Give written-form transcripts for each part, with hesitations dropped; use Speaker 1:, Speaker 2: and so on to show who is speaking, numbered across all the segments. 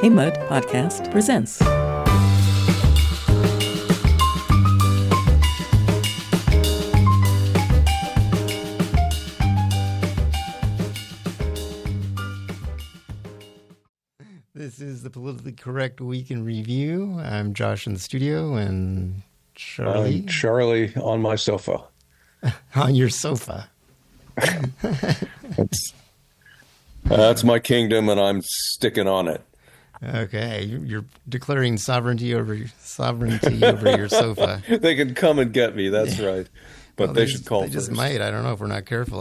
Speaker 1: A Mud Podcast presents.
Speaker 2: This is the Politically Correct Week in Review. I'm Josh in the studio and Charlie.
Speaker 3: I'm Charlie on my sofa.
Speaker 2: On your sofa.
Speaker 3: That's my kingdom, and I'm sticking on it.
Speaker 2: Okay, you're declaring sovereignty over your sofa.
Speaker 3: They can come and get me. That's right, but
Speaker 2: well,
Speaker 3: they should call
Speaker 2: They
Speaker 3: first.
Speaker 2: just might. I don't know if we're not careful.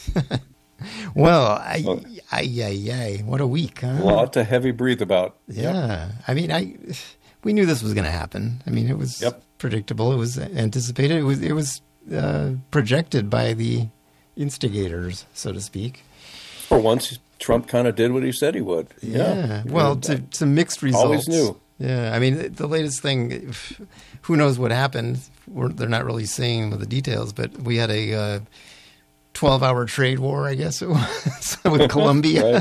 Speaker 2: Well, what a week, huh?
Speaker 3: A lot to heavy breathe about.
Speaker 2: Yeah, yep. I mean, we knew this was going to happen. I mean, it was predictable. It was anticipated. It was projected by the instigators, so to speak.
Speaker 3: For once, Trump kind of did what he said he would.
Speaker 2: Yeah. Well, to mixed results.
Speaker 3: Always knew.
Speaker 2: Yeah. I mean, the latest thing, who knows what happened? They're not really saying the details, but we had a 12-hour trade war, I guess it was, with Colombia.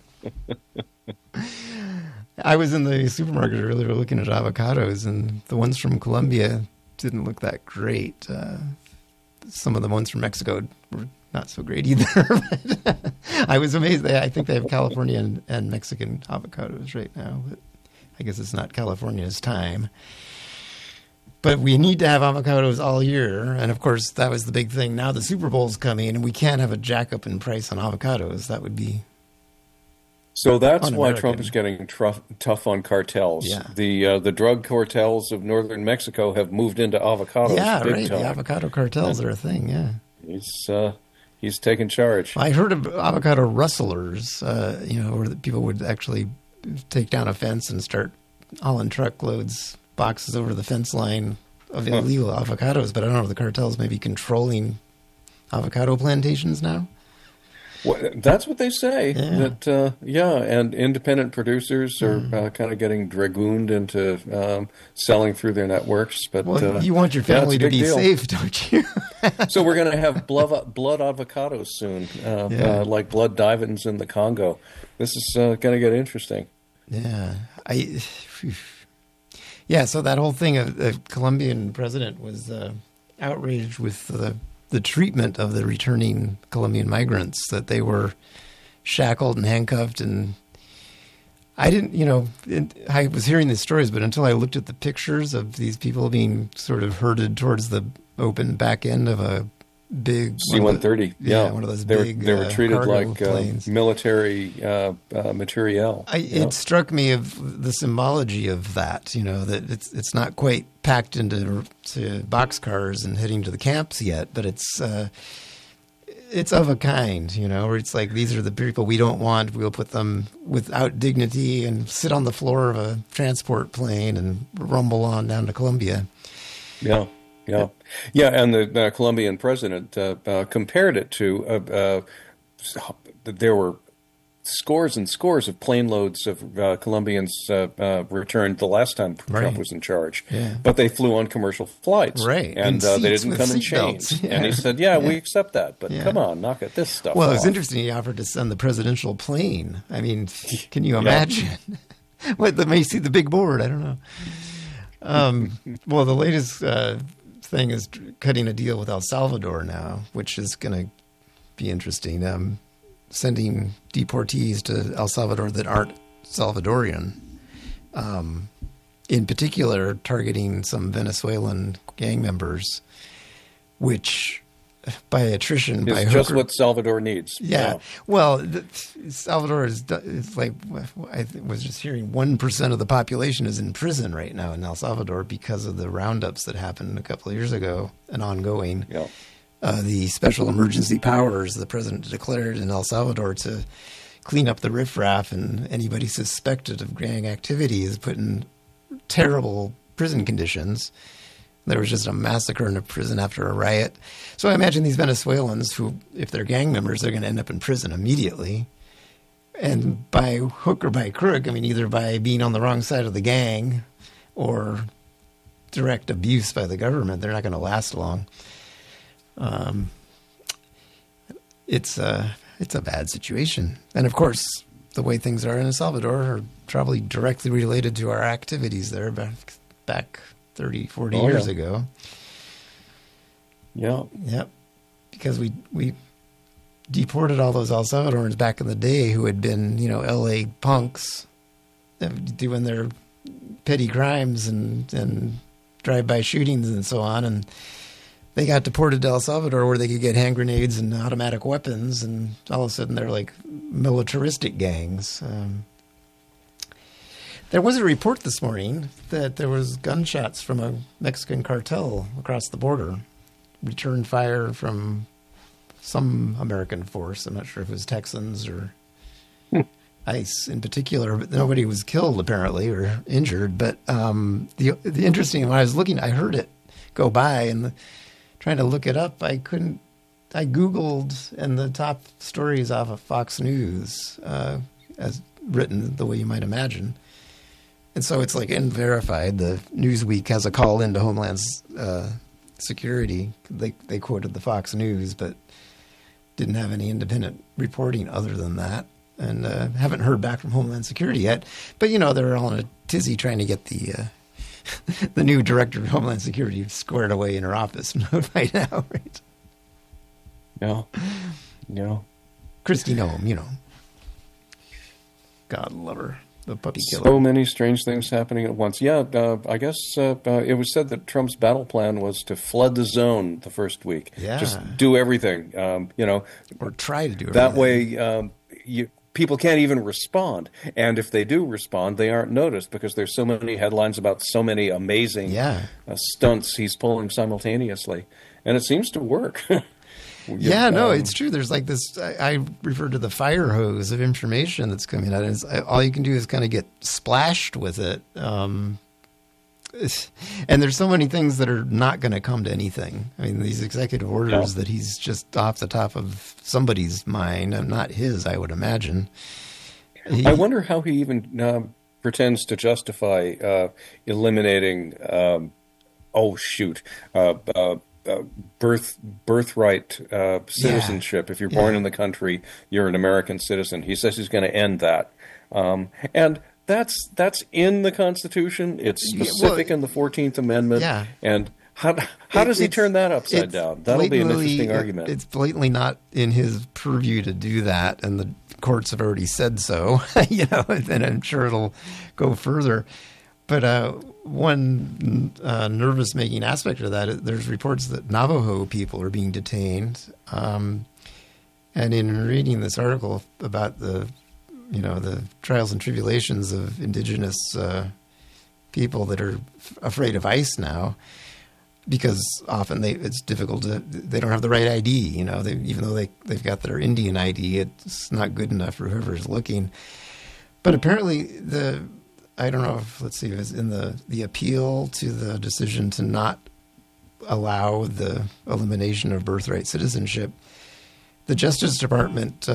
Speaker 2: I was in the supermarket earlier looking at avocados, and the ones from Colombia didn't look that great. Some of the ones from Mexico were not so great either. But I was amazed. I think they have California and Mexican avocados right now, but I guess it's not California's time. But we need to have avocados all year. And, of course, that was the big thing. Now the Super Bowl's coming, and we can't have a jack-up in price on avocados. That would be
Speaker 3: So that's why Trump is getting tough on cartels.
Speaker 2: Yeah.
Speaker 3: The drug cartels of northern Mexico have moved into avocados.
Speaker 2: Yeah,
Speaker 3: big
Speaker 2: right.
Speaker 3: time.
Speaker 2: The avocado cartels are a thing, yeah.
Speaker 3: He's taking charge.
Speaker 2: I heard of avocado rustlers, where people would actually take down a fence and start hauling truckloads, boxes over the fence line of illegal avocados. But I don't know if the cartels may be controlling avocado plantations now.
Speaker 3: Well, that's what they say.
Speaker 2: Yeah.
Speaker 3: That and independent producers are kind of getting dragooned into selling through their networks. But
Speaker 2: you want your family to be safe, don't you?
Speaker 3: So we're going to have blood avocados soon, like blood diamonds in the Congo. This is going to get interesting.
Speaker 2: Yeah, so that whole thing of the Colombian president was outraged with the treatment of the returning Colombian migrants, that they were shackled and handcuffed. And I I was hearing these stories, but until I looked at the pictures of these people being sort of herded towards the open back end of a big
Speaker 3: C-130.
Speaker 2: One of those
Speaker 3: they
Speaker 2: big
Speaker 3: were treated like
Speaker 2: planes.
Speaker 3: Military materiel.
Speaker 2: It struck me of the symbology of that, that it's not quite packed into boxcars and heading to the camps yet, but it's of a kind, where it's like, these are the people we don't want. We'll put them without dignity and sit on the floor of a transport plane and rumble on down to Colombia.
Speaker 3: Yeah. And the Colombian president compared it to there were scores and scores of plane loads of Colombians returned the last time Trump was in charge.
Speaker 2: Yeah.
Speaker 3: But they flew on commercial flights.
Speaker 2: Right.
Speaker 3: And they didn't come in chains.
Speaker 2: Yeah.
Speaker 3: And he said, we accept that. But come on, knock at this stuff
Speaker 2: Well,
Speaker 3: off.
Speaker 2: it was interesting. He offered to send the presidential plane. I mean, can you imagine? They may see the big board. I don't know. Well, the latest thing is cutting a deal with El Salvador now, which is going to be interesting. Sending deportees to El Salvador that aren't Salvadorian, in particular targeting some Venezuelan gang members, which by attrition,
Speaker 3: it's just what Salvador needs.
Speaker 2: Yeah. Well, Salvador is like, I was just hearing 1% of the population is in prison right now in El Salvador because of the roundups that happened a couple of years ago and ongoing.
Speaker 3: Yeah.
Speaker 2: The special emergency powers the president declared in El Salvador to clean up the riffraff, and anybody suspected of gang activity is put in terrible prison conditions. There was just a massacre in a prison after a riot. So I imagine these Venezuelans who, if they're gang members, they're going to end up in prison immediately. And by hook or by crook, I mean, either by being on the wrong side of the gang or direct abuse by the government, they're not going to last long. It's a bad situation. And of course, the way things are in El Salvador are probably directly related to our activities there back 30, 40 years ago.
Speaker 3: Yeah.
Speaker 2: Yep. Because we deported all those El Salvadorans back in the day who had been, L.A. punks doing their petty crimes and drive-by shootings and so on. And they got deported to El Salvador where they could get hand grenades and automatic weapons. And all of a sudden they're like militaristic gangs. There was a report this morning that there was gunshots from a Mexican cartel across the border. Return fire from some American force. I'm not sure if it was Texans or ICE in particular, but nobody was killed apparently or injured. But the interesting, when I was looking, I heard it go by and trying to look it up. I Googled, and the top story is off of Fox News, as written the way you might imagine. And so it's like unverified. The Newsweek has a call into Homeland Security. They quoted the Fox News, but didn't have any independent reporting other than that. And haven't heard back from Homeland Security yet. But, they're all in a tizzy trying to get the the new director of Homeland Security squared away in her office right now, right?
Speaker 3: Yeah.
Speaker 2: Kristi Noem, God love her. The puppy killer.
Speaker 3: So many strange things happening at once. Yeah, I guess it was said that Trump's battle plan was to flood the zone the first week.
Speaker 2: Yeah.
Speaker 3: Just do everything,
Speaker 2: Or try to do everything.
Speaker 3: That way people can't even respond. And if they do respond, they aren't noticed because there's so many headlines about so many amazing stunts he's pulling simultaneously. And it seems to work.
Speaker 2: It's true. There's like this, I refer to the fire hose of information that's coming out. And all you can do is kind of get splashed with it. And there's so many things that are not going to come to anything. I mean, these executive orders that he's just off the top of somebody's mind, and not his, I would imagine.
Speaker 3: I wonder how he even pretends to justify eliminating, birthright citizenship. If you're born in the country, you're an American citizen. He says he's going to end that, and that's in the Constitution. It's specific in the 14th Amendment.
Speaker 2: Yeah.
Speaker 3: And how does he turn that upside down? That'll be an interesting argument.
Speaker 2: It's blatantly not in his purview to do that, and the courts have already said so. And I'm sure it'll go further. But one nervous-making aspect of that, there's reports that Navajo people are being detained. And in reading this article about the trials and tribulations of indigenous people that are afraid of ICE now, because often it's difficult they don't have the right ID. Even though they've got their Indian ID, it's not good enough for whoever's looking. But apparently I don't know if, let's see, it was in the appeal to the decision to not allow the elimination of birthright citizenship, the Justice Department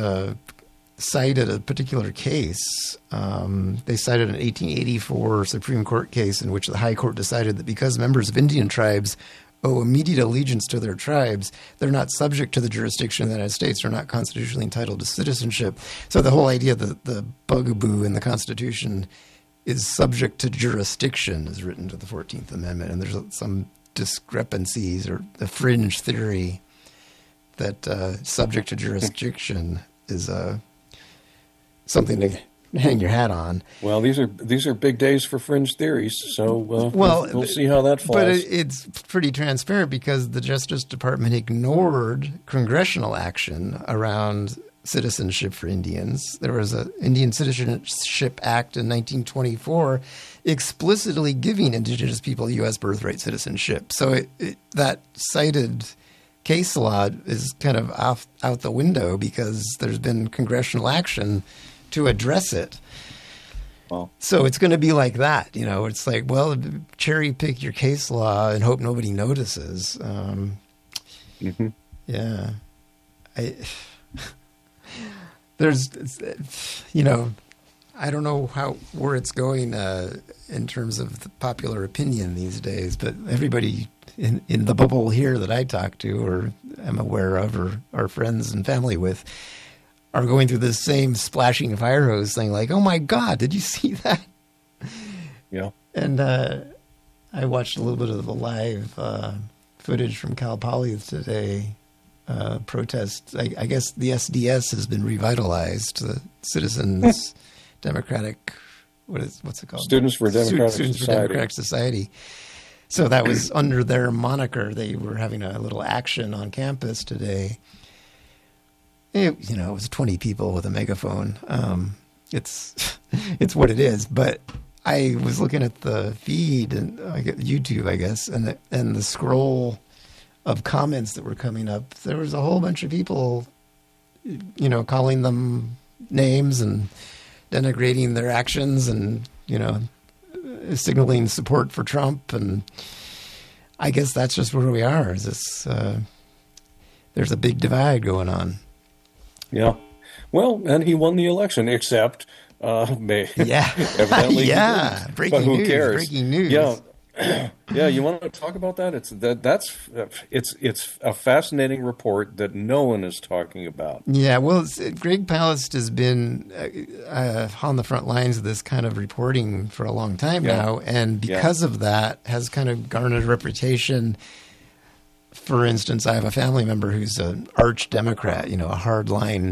Speaker 2: cited a particular case. They cited an 1884 Supreme Court case in which the High Court decided that because members of Indian tribes owe immediate allegiance to their tribes, they're not subject to the jurisdiction of the United States. They're not constitutionally entitled to citizenship. So the whole idea that the bugaboo in the Constitution is subject to jurisdiction is written to the 14th Amendment. And there's some discrepancies or a fringe theory that subject to jurisdiction is something to hang your hat on.
Speaker 3: Well, these are big days for fringe theories, so we'll see how that falls.
Speaker 2: But it's pretty transparent because the Justice Department ignored congressional action around citizenship for Indians. There was an Indian Citizenship Act in 1924 explicitly giving indigenous people U.S. birthright citizenship. So that cited case law is kind of out the window because there's been congressional action to address it.
Speaker 3: Well,
Speaker 2: so it's going to be like that. It's like, well, cherry pick your case law and hope nobody notices. Yeah. There's, I don't know where it's going in terms of the popular opinion these days, but everybody in the bubble here that I talk to or am aware of or are friends and family with are going through the same splashing fire hose thing, like, "Oh my God, did you see that?"
Speaker 3: Yeah.
Speaker 2: And I watched a little bit of the live footage from Cal Poly today. Protest. I guess the SDS has been revitalized. The Citizens Democratic, what's it called?
Speaker 3: Students for Democratic
Speaker 2: Students
Speaker 3: Society.
Speaker 2: for Democratic Society. So that was under their moniker. They were having a little action on campus today. It was 20 people with a megaphone. It's what it is. But I was looking at the feed and YouTube, I guess, and the scroll of comments that were coming up. There was a whole bunch of people, calling them names and denigrating their actions and, signaling support for Trump. And I guess that's just where we are. There's a big divide going on.
Speaker 3: Yeah. Well, and he won the election, except evidently.
Speaker 2: Yeah.
Speaker 3: But who cares?
Speaker 2: Breaking news.
Speaker 3: Yeah. Yeah, you want to talk about that? It's a fascinating report that no one is talking about.
Speaker 2: Yeah, well, Greg Palast has been on the front lines of this kind of reporting for a long time now, and because of that, has kind of garnered a reputation. For instance, I have a family member who's an arch Democrat, a hardline.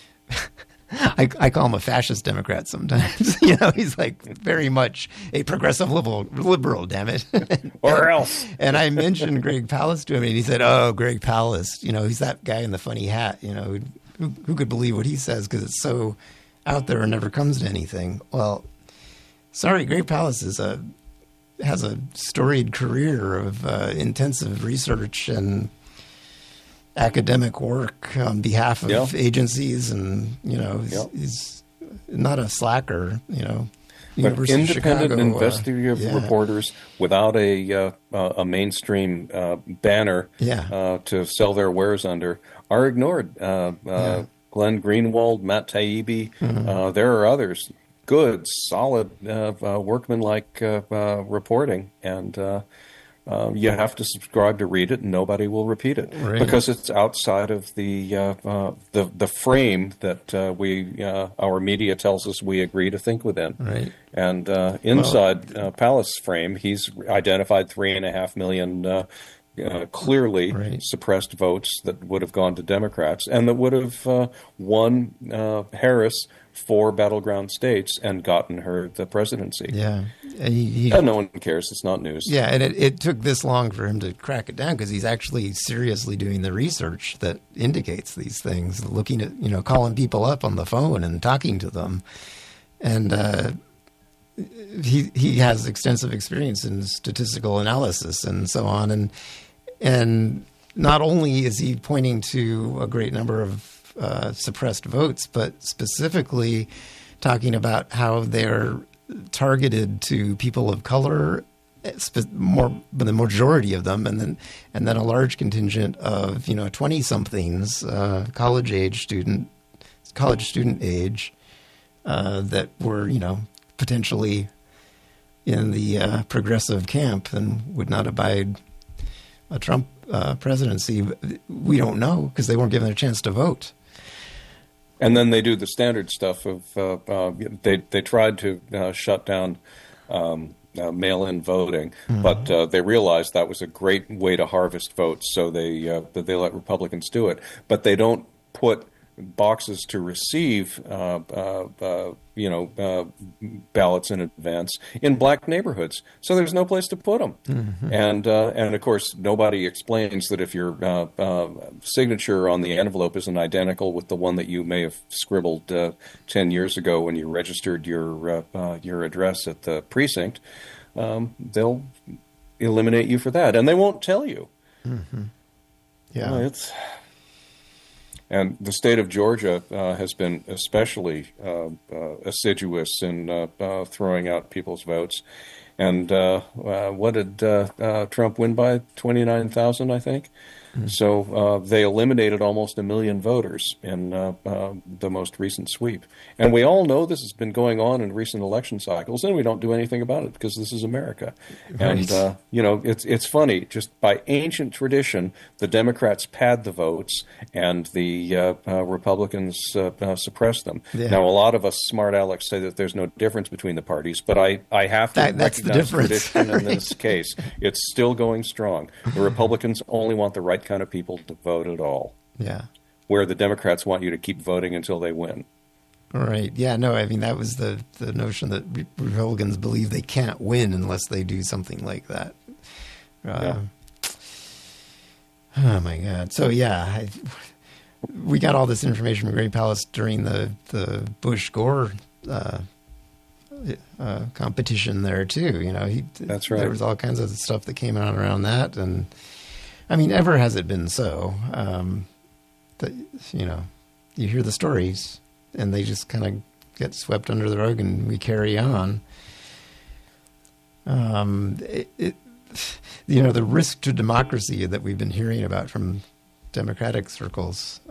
Speaker 2: I call him a fascist Democrat sometimes. He's like very much a progressive liberal, damn it.
Speaker 3: Or else.
Speaker 2: And I mentioned Greg Palast to him, and he said, "Oh, Greg Palast, he's that guy in the funny hat, who could believe what he says because it's so out there and never comes to anything." Well, sorry, Greg Palast has a storied career of intensive research and academic work on behalf of agencies, and he's not a slacker.
Speaker 3: But independent investigative reporters without a mainstream banner to sell their wares under are ignored. Glenn Greenwald, Matt Taibbi, there are others. Good, solid, workmanlike reporting, and you have to subscribe to read it, and nobody will repeat it because it's outside of the frame that our media tells us we agree to think within.
Speaker 2: Right.
Speaker 3: And inside Palast's frame, he's identified 3.5 million clearly suppressed votes that would have gone to Democrats and that would have won Harris 4 battleground states and gotten her the presidency.
Speaker 2: Yeah.
Speaker 3: And no one cares. It's not news.
Speaker 2: Yeah, and it took this long for him to crack it down because he's actually seriously doing the research that indicates these things, looking at, calling people up on the phone and talking to them. And he has extensive experience in statistical analysis and so on. And not only is he pointing to a great number of suppressed votes, but specifically talking about how they're targeted to people of color, but the majority of them, and then a large contingent of 20-somethings, college student age, that were potentially in the progressive camp and would not abide a Trump presidency. We don't know because they weren't given a chance to vote.
Speaker 3: And then they do the standard stuff of they tried to shut down mail-in voting, but they realized that was a great way to harvest votes, so they let Republicans do it. But they don't put boxes to receive ballots in advance in black neighborhoods, so there's no place to put them. And of course nobody explains that if your signature on the envelope isn't identical with the one that you may have scribbled 10 years ago when you registered your address at the precinct, they'll eliminate you for that, and they won't tell you. And the state of Georgia has been especially assiduous in throwing out people's votes. And what did Trump win by? 29,000, I think. So they eliminated almost 1 million voters in the most recent sweep. And we all know this has been going on in recent election cycles, and we don't do anything about it because this is America.
Speaker 2: Right.
Speaker 3: And, it's funny. Just by ancient tradition, the Democrats pad the votes and the Republicans suppress them.
Speaker 2: Yeah.
Speaker 3: Now, a lot of us smart Alex say that there's no difference between the parties, but I have to
Speaker 2: That's the
Speaker 3: recognize
Speaker 2: difference.
Speaker 3: tradition in this case. It's still going strong. The Republicans only want the right kind of people to vote at all,
Speaker 2: Yeah.
Speaker 3: where the Democrats want you to keep voting until they win.
Speaker 2: Right. Yeah. No, I mean, that was the notion that Republicans believe they can't win unless they do something like that. Oh, my God. So, yeah, we got all this information from Gray Palace during the Bush-Gore competition there, too. You know,
Speaker 3: That's right.
Speaker 2: There was all kinds of stuff that came out around that. And, I mean, ever has it been so that, you know, you hear the stories and they just kind of get swept under the rug and we carry on. The risk to democracy that we've been hearing about from Democratic circles,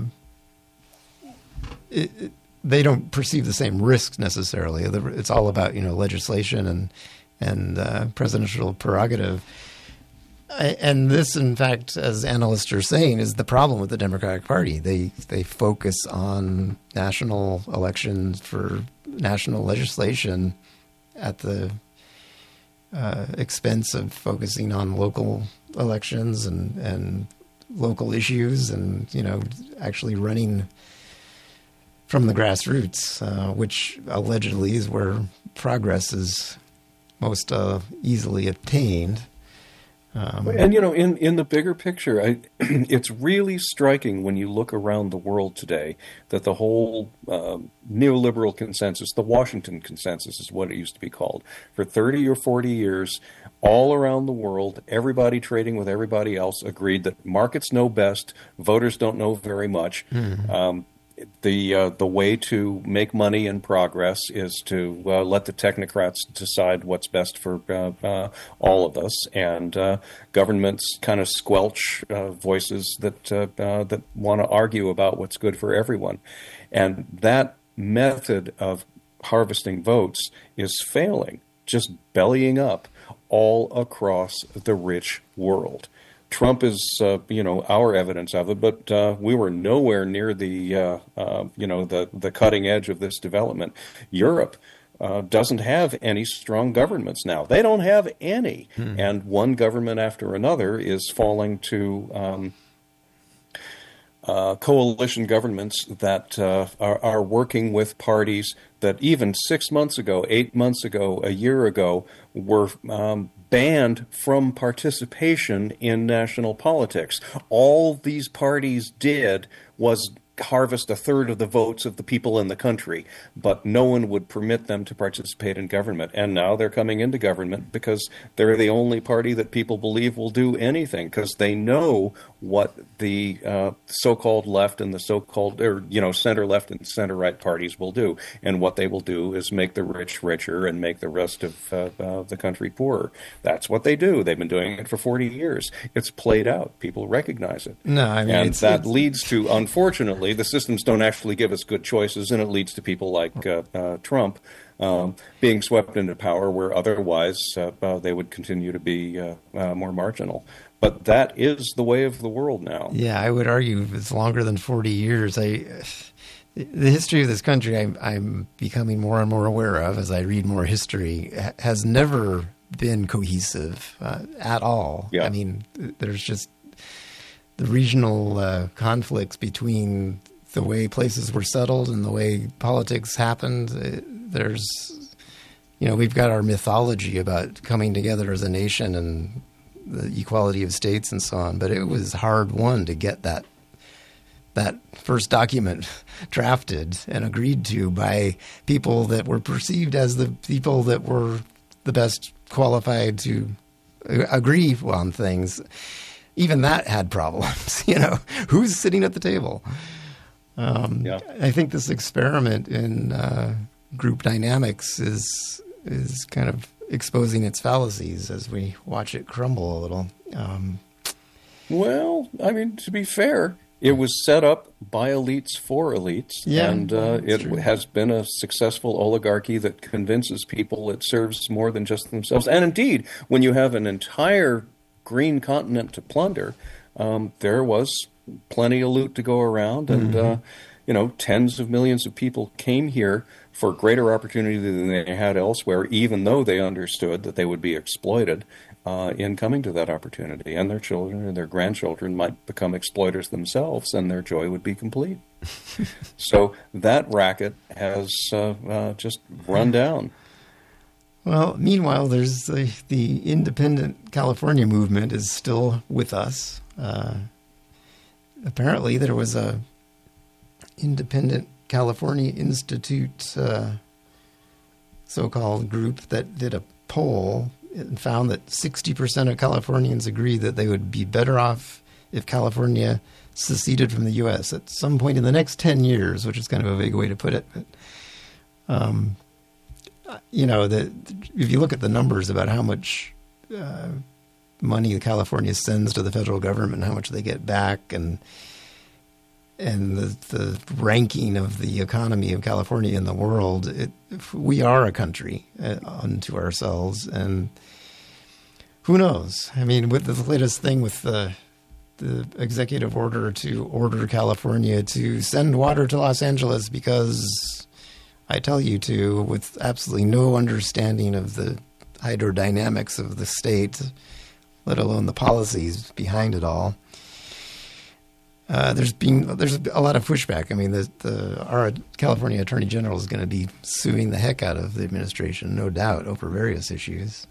Speaker 2: they don't perceive the same risks necessarily. It's all about, legislation and presidential prerogative. And this, in fact, as analysts are saying, is the problem with the Democratic Party. They focus on national elections for national legislation at the expense of focusing on local elections and local issues and, actually running from the grassroots, which allegedly is where progress is most easily obtained.
Speaker 3: And, in the bigger picture, it's really striking when you look around the world today that the whole neoliberal consensus, the Washington consensus is what it used to be called, for 30 or 40 years, all around the world, everybody trading with everybody else agreed that markets know best, voters don't know very much. The way to make money and progress is to let the technocrats decide what's best for all of us, and governments kind of squelch voices that want to argue about what's good for everyone. And that method of harvesting votes is failing, just bellying up all across the rich world. Trump is, our evidence of it, but we were nowhere near the cutting edge of this development. Europe doesn't have any strong governments now. They don't have any. And one government after another is falling to coalition governments that are working with parties that even 6 months ago, 8 months ago, a year ago were banned from participation in national politics. All these parties did was harvest a third of the votes of the people in the country, but no one would permit them to participate in government. And now they're coming into government because they're the only party that people believe will do anything, because they know what the so-called left and the so-called, center left and center right parties will do. And what they will do is make the rich richer and make the rest of the country poorer. That's what they do. They've been doing it for 40 years. It's played out. People recognize it.
Speaker 2: No, I mean,
Speaker 3: and that leads to, unfortunately, the systems don't actually give us good choices, and it leads to people like Trump being swept into power where otherwise they would continue to be more marginal. But that is the way of the world now. Yeah,
Speaker 2: I would argue it's longer than 40 years. The history of this country, I'm becoming more and more aware of as I read more history, has never been cohesive at all.
Speaker 3: Yeah.
Speaker 2: I mean, there's just the regional conflicts between the way places were settled and the way politics happened. We've got our mythology about coming together as a nation and the equality of states and so on, but it was hard won to get that first document drafted and agreed to by people that were perceived as the people that were the best qualified to agree on things. Even that had problems. Who's sitting at the table? I think this experiment in group dynamics is kind of exposing its fallacies as we watch it crumble a little.
Speaker 3: Well, I mean, to be fair, it was set up by elites for elites, and it has been a successful oligarchy that convinces people it serves more than just themselves. And indeed, when you have an entire green continent to plunder, there was plenty of loot to go around, and tens of millions of people came here for greater opportunity than they had elsewhere, even though they understood that they would be exploited in coming to that opportunity. And their children and their grandchildren might become exploiters themselves, and their joy would be complete. So that racket has just run down.
Speaker 2: Well, meanwhile, there's the independent California movement is still with us. Apparently, there was a Independent California Institute so-called group that did a poll and found that 60% of Californians agree that they would be better off if California seceded from the U.S. at some point in the next 10 years, which is kind of a vague way to put it. But, if you look at the numbers about how much money California sends to the federal government, how much they get back, and the ranking of the economy of California in the world, we are a country unto ourselves. And who knows? I mean, with the latest thing with the executive order to order California to send water to Los Angeles because I tell you to, with absolutely no understanding of the hydrodynamics of the state, let alone the policies behind it all. There's a lot of pushback. I mean, our California Attorney General is going to be suing the heck out of the administration, no doubt, over various issues.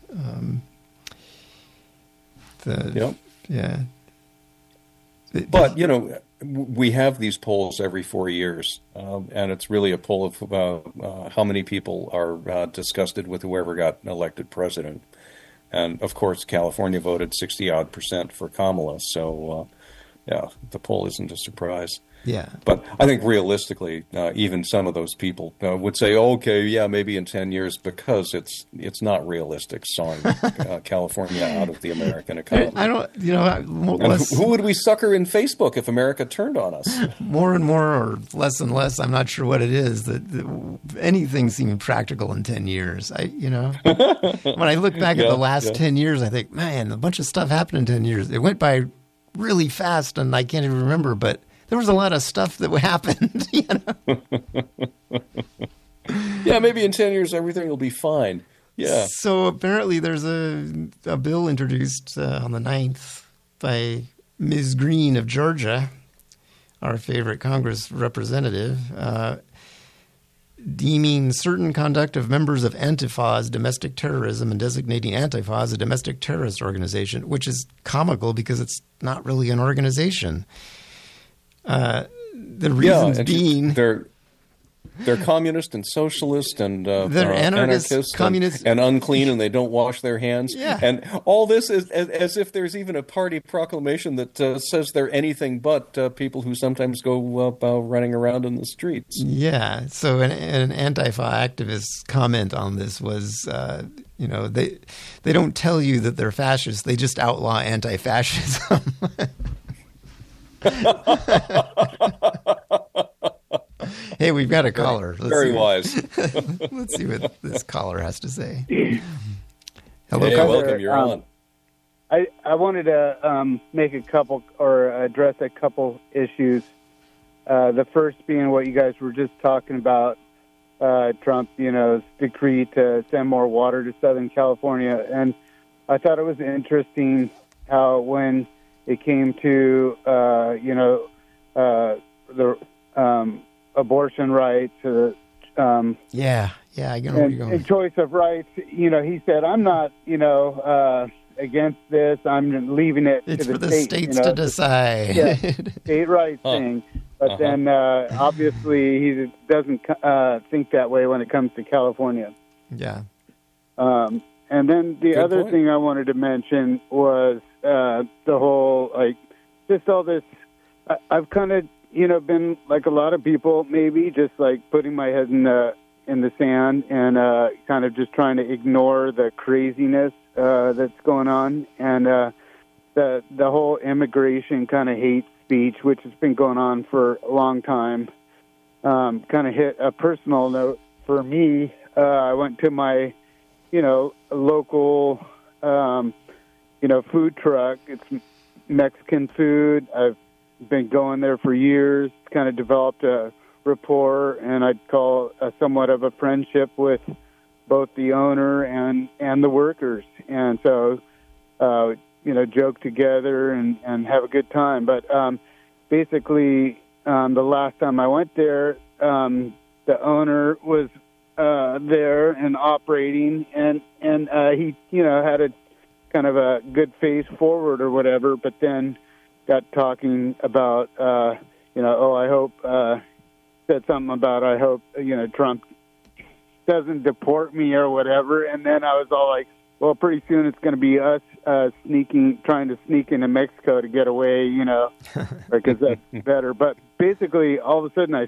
Speaker 2: Yeah.
Speaker 3: But, we have these polls every 4 years, and it's really a poll of how many people are disgusted with whoever got elected president. And, of course, California voted 60-odd% for Kamala, so... the poll isn't a surprise.
Speaker 2: Yeah.
Speaker 3: But I think realistically, even some of those people would say, okay, yeah, maybe in 10 years, because it's not realistic sawing California out of the American economy.
Speaker 2: I don't,
Speaker 3: who would we sucker in Facebook if America turned on us?
Speaker 2: More and more, or less and less, I'm not sure what it is, that anything seems practical in 10 years. When I look back at the last 10 years, I think, man, a bunch of stuff happened in 10 years. It went by really fast, and I can't even remember, but there was a lot of stuff that happened.
Speaker 3: Yeah, maybe in 10 years everything will be fine. Yeah.
Speaker 2: So apparently there's a bill introduced on the 9th by Ms. Green of Georgia, our favorite Congress representative, deeming certain conduct of members of Antifa as domestic terrorism and designating Antifa as a domestic terrorist organization, which is comical because it's not really an organization. The reasons being...
Speaker 3: They're communist and socialist and
Speaker 2: they're anarchist, communist,
Speaker 3: and unclean, and they don't wash their hands.
Speaker 2: Yeah.
Speaker 3: And all this is as if there's even a party proclamation that says they're anything but people who sometimes go running around in the streets.
Speaker 2: Yeah. So an Antifa activist's comment on this was, they don't tell you that they're fascists; they just outlaw anti-fascism. Hey, we've got a caller.
Speaker 3: Very wise.
Speaker 2: Let's see what this caller has to say.
Speaker 3: Hello,
Speaker 2: caller.
Speaker 3: Welcome. You're on.
Speaker 4: I wanted to make a couple or address a couple issues. The first being what you guys were just talking about, Trump's decree to send more water to Southern California. And I thought it was interesting how when it came to, the abortion rights, I know where you're going. Choice of rights, he said, I'm not, against this. I'm leaving it
Speaker 2: to
Speaker 4: the
Speaker 2: states. It's for the states to decide.
Speaker 4: Yeah, state rights thing. But then, obviously, he doesn't think that way when it comes to California.
Speaker 2: Yeah.
Speaker 4: And then the other thing I wanted to mention was the whole, just all this. I've kind of, been like a lot of people, maybe just putting my head in the sand and kind of just trying to ignore the craziness that's going on. And the the whole immigration kind of hate speech, which has been going on for a long time, kind of hit a personal note for me. I went to my, local, food truck. It's Mexican food. I've been going there for years, kind of developed a rapport, and I'd call somewhat of a friendship with both the owner and the workers. And so, joke together and have a good time. But basically, the last time I went there, the owner was there and operating, and he, had a kind of a good face forward or whatever, but then got talking about, I hope, said something about, I hope, Trump doesn't deport me or whatever. And then I was all like, well, pretty soon it's going to be us trying to sneak into Mexico to get away, because that's better. But basically, all of a sudden I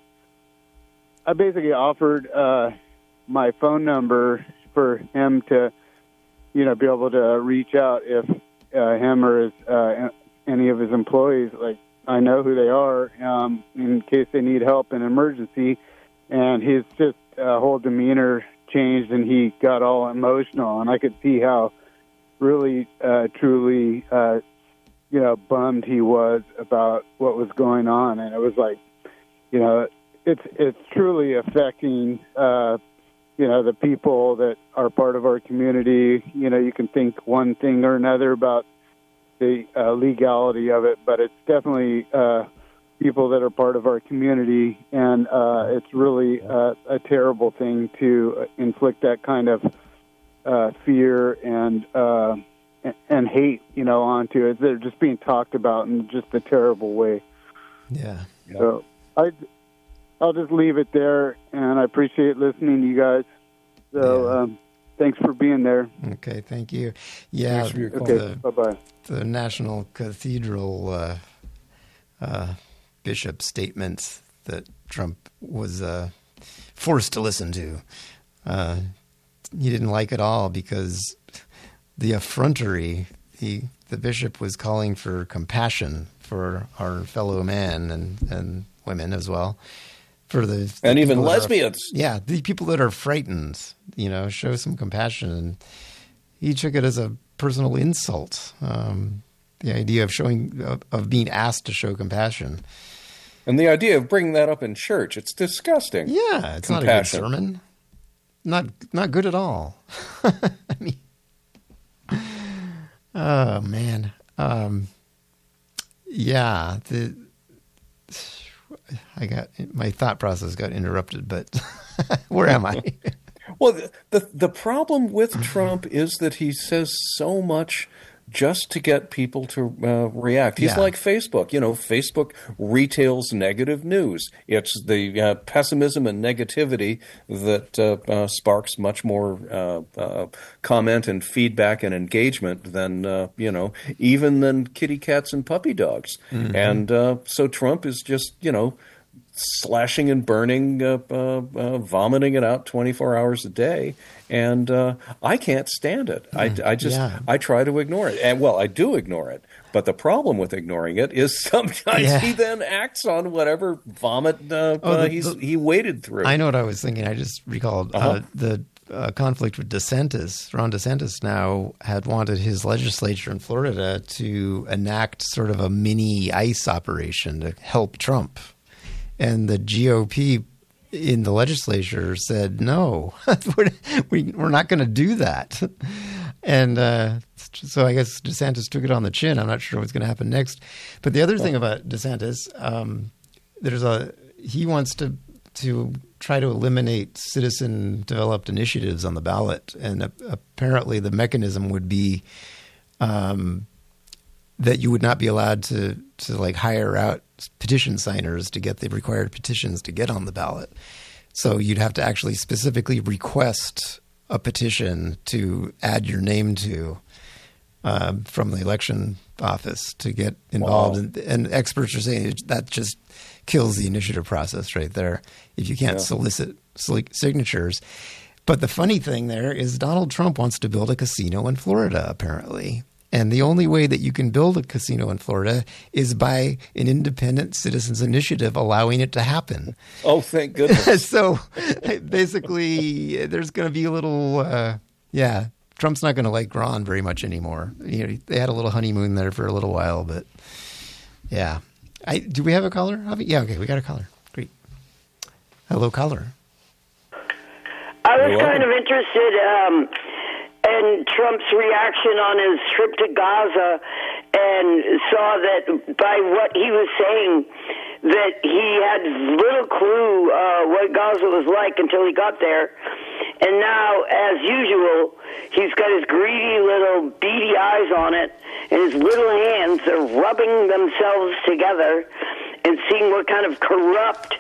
Speaker 4: basically offered my phone number for him to, be able to reach out if him or any of his employees, like, I know who they are, in case they need help in an emergency. And his just whole demeanor changed, and he got all emotional, and I could see how really, truly, bummed he was about what was going on. And it was like, it's truly affecting, the people that are part of our community. You can think one thing or another about the legality of it, but it's definitely people that are part of our community, and it's really a terrible thing to inflict that kind of fear and hate, onto it. They're just being talked about in just a terrible way.
Speaker 2: Yeah.
Speaker 4: So I'll just leave it there, and I appreciate listening to you guys. So thanks for being there.
Speaker 2: Okay, thank you. Yeah.
Speaker 3: Thanks for your call.
Speaker 4: Okay, bye-bye.
Speaker 2: The National Cathedral bishop statements that Trump was forced to listen to. He didn't like it all because the effrontery, the bishop was calling for compassion for our fellow man and women as well. And
Speaker 3: even lesbians.
Speaker 2: The people that are frightened, show some compassion. And he took it as a personal insult. The idea of being asked to show compassion.
Speaker 3: And the idea of bringing that up in church, it's disgusting.
Speaker 2: Yeah, it's not a good sermon. Not good at all. I mean, oh man. My thought process got interrupted, but where am I?
Speaker 3: Well, the problem with Trump is that he says so much just to get people to react. He's like Facebook. Facebook retails negative news. It's the pessimism and negativity that sparks much more comment and feedback and engagement than, even than kitty cats and puppy dogs. Mm-hmm. And so Trump is just, slashing and burning, vomiting it out 24 hours a day. And I can't stand it. I try to ignore it. And, I do ignore it. But the problem with ignoring it is sometimes he then acts on whatever vomit he waded through.
Speaker 2: I know what I was thinking. I just recalled the conflict with DeSantis. Ron DeSantis now had wanted his legislature in Florida to enact sort of a mini ICE operation to help Trump. And the GOP in the legislature said, no, we're not going to do that. And so I guess DeSantis took it on the chin. I'm not sure what's going to happen next. But the other thing about DeSantis, he wants to try to eliminate citizen-developed initiatives on the ballot. And apparently the mechanism would be that you would not be allowed to hire out petition signers to get the required petitions to get on the ballot. So you'd have to actually specifically request a petition to add your name to from the election office to get involved. Wow. And experts are saying that just kills the initiative process right there if you can't solicit signatures. But the funny thing there is Donald Trump wants to build a casino in Florida, apparently. And the only way that you can build a casino in Florida is by an independent citizens initiative allowing it to happen.
Speaker 3: Oh, thank goodness.
Speaker 2: So basically, there's going to be a little, Trump's not going to like Ron very much anymore. They had a little honeymoon there for a little while, but yeah. Do we have a caller? Yeah, okay, we got a caller. Great. Hello, caller.
Speaker 5: I was kind of interested in Trump's reaction on his trip to Gaza, and saw that by what he was saying, that he had little clue what Gaza was like until he got there. And now, as usual, he's got his greedy little beady eyes on it, and his little hands are rubbing themselves together and seeing what kind of corrupt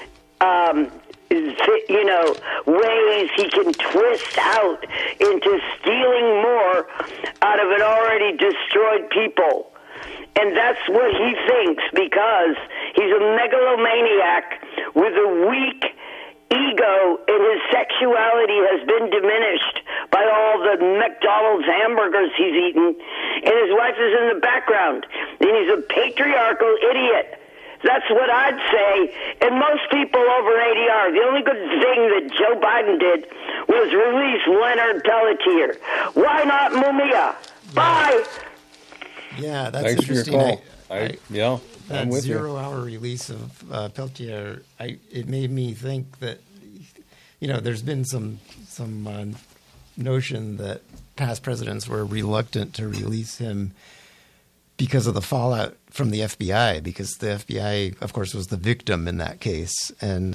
Speaker 5: ways he can twist out into stealing more out of an already destroyed people. And that's what he thinks, because he's a megalomaniac with a weak ego, and his sexuality has been diminished by all the McDonald's hamburgers he's eaten, and his wife is in the background, and he's a patriarchal idiot. That's what I'd say. And most people over 80 are. The only good thing that Joe Biden did was release Leonard Pelletier. Why not Mumia? Bye.
Speaker 2: Yeah, that's
Speaker 3: Thanks
Speaker 2: interesting.
Speaker 3: For your call.
Speaker 2: That
Speaker 3: I'm with you.
Speaker 2: 0-hour release of Pelletier, it made me think that, there's been some notion that past presidents were reluctant to release him because of the fallout from the FBI, because the FBI, of course, was the victim in that case. And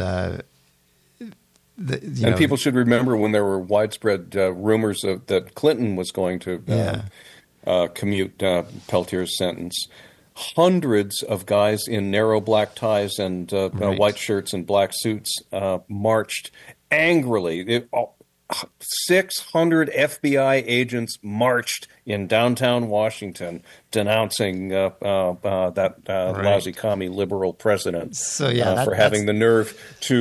Speaker 3: people should remember when there were widespread rumors that Clinton was going to commute Peltier's sentence. Hundreds of guys in narrow black ties and white shirts and black suits marched angrily. 600 FBI agents marched in downtown Washington denouncing that lousy commie liberal president for having the nerve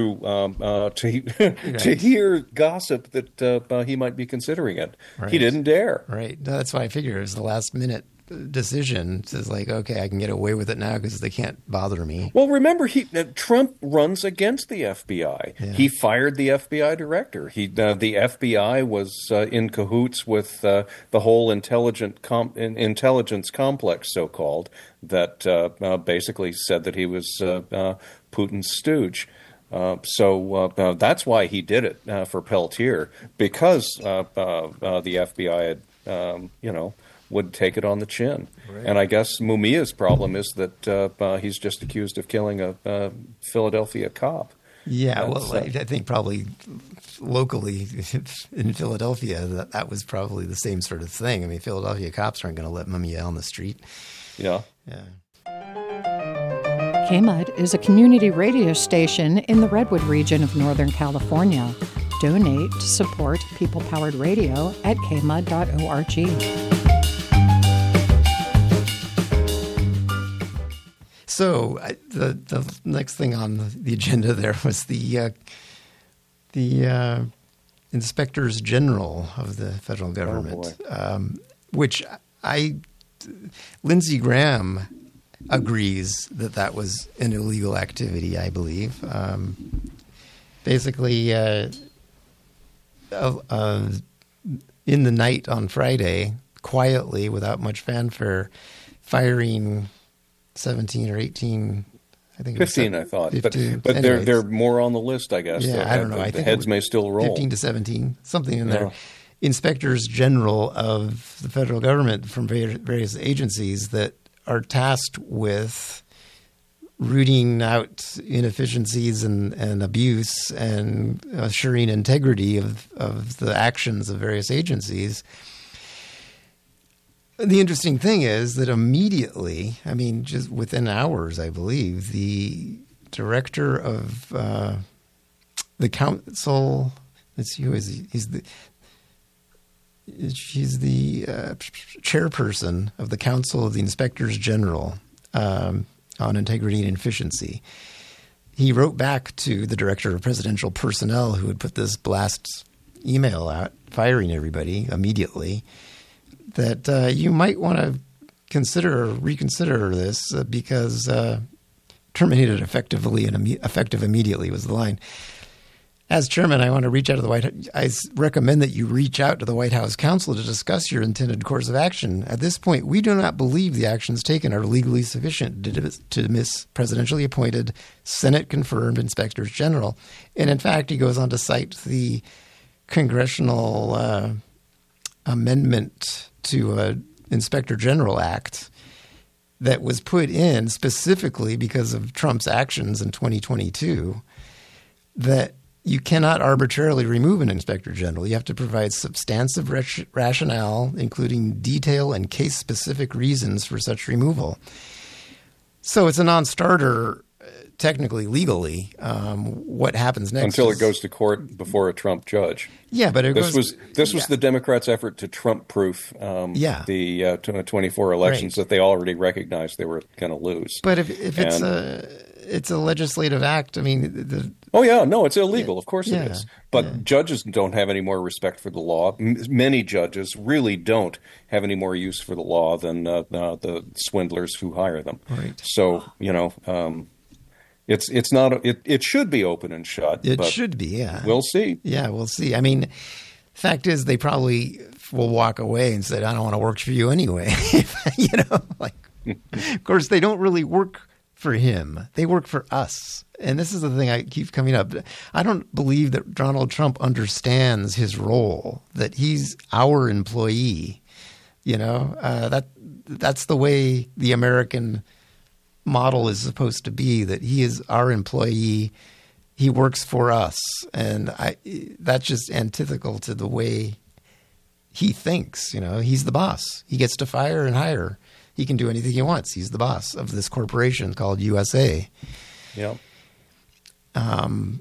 Speaker 3: to hear gossip that he might be considering it. Right. He didn't dare.
Speaker 2: Right. That's why I figured it was the last minute decision. It's like, okay, I can get away with it now because they can't bother me.
Speaker 3: Well, remember, Trump runs against the FBI. Yeah. He fired the FBI director. The FBI was in cahoots with the whole intelligence complex, so-called, that basically said that he was Putin's stooge. So that's why he did it for Peltier, because the FBI had, would take it on the chin. Right. And I guess Mumia's problem is that he's just accused of killing a Philadelphia cop.
Speaker 2: Yeah, I think probably locally in Philadelphia, that was probably the same sort of thing. I mean, Philadelphia cops aren't going to let Mumia on the street.
Speaker 3: Yeah.
Speaker 6: KMUD is a community radio station in the Redwood region of Northern California. Donate to support people-powered radio at kmud.org.
Speaker 2: So the next thing on the agenda there was the inspectors general of the federal government, which Lindsey Graham agrees that was an illegal activity, I believe. Basically, in the night on Friday, quietly, without much fanfare, firing 17 or 18, I think
Speaker 3: 15, I thought.
Speaker 2: 15.
Speaker 3: But they're more on the list, I guess.
Speaker 2: Yeah, I don't know. I think
Speaker 3: the heads may still roll.
Speaker 2: 15 to 17, something in there. Inspectors general of the federal government from various agencies that are tasked with rooting out inefficiencies and abuse and assuring integrity of the actions of various agencies. The interesting thing is that immediately, I mean, just within hours, I believe, the director of the council, she's the chairperson of the Council of the Inspectors General on Integrity and Efficiency. He wrote back to the director of presidential personnel who had put this blast email out, firing everybody immediately, that you might want to reconsider this because terminated effective immediately was the line. As chairman, I want to reach out to the White House. I recommend that you reach out to the White House counsel to discuss your intended course of action. At this point, we do not believe the actions taken are legally sufficient to dismiss presidentially appointed, Senate-confirmed inspectors general. And in fact, he goes on to cite the congressional amendment to Inspector General Act that was put in specifically because of Trump's actions in 2022 that you cannot arbitrarily remove an inspector general. You have to provide substantive rationale, including detail and case-specific reasons for such removal. So it's a non-starter, technically, legally. What happens next?
Speaker 3: Until it goes to court before a Trump judge.
Speaker 2: Yeah, but
Speaker 3: this was the Democrats' effort to Trump-proof the 24 elections that they already recognized they were going to lose.
Speaker 2: But if it's a legislative act, I mean,
Speaker 3: it's illegal. Of course it is. But judges don't have any more respect for the law. Many judges really don't have any more use for the law than the swindlers who hire them.
Speaker 2: Right.
Speaker 3: So it's not. It should be open and shut.
Speaker 2: It should be. Yeah.
Speaker 3: We'll see.
Speaker 2: Yeah, we'll see. I mean, fact is, they probably will walk away and say, "I don't want to work for you anyway." Of course, they don't really work for him. They work for us. And this is the thing I keep coming up. I don't believe that Donald Trump understands his role, that he's our employee. That's the way the American model is supposed to be, that he is our employee. He works for us. And that's just antithetical to the way he thinks. He's the boss. He gets to fire and hire. He can do anything he wants. He's the boss of this corporation called USA.
Speaker 3: Yeah.
Speaker 2: And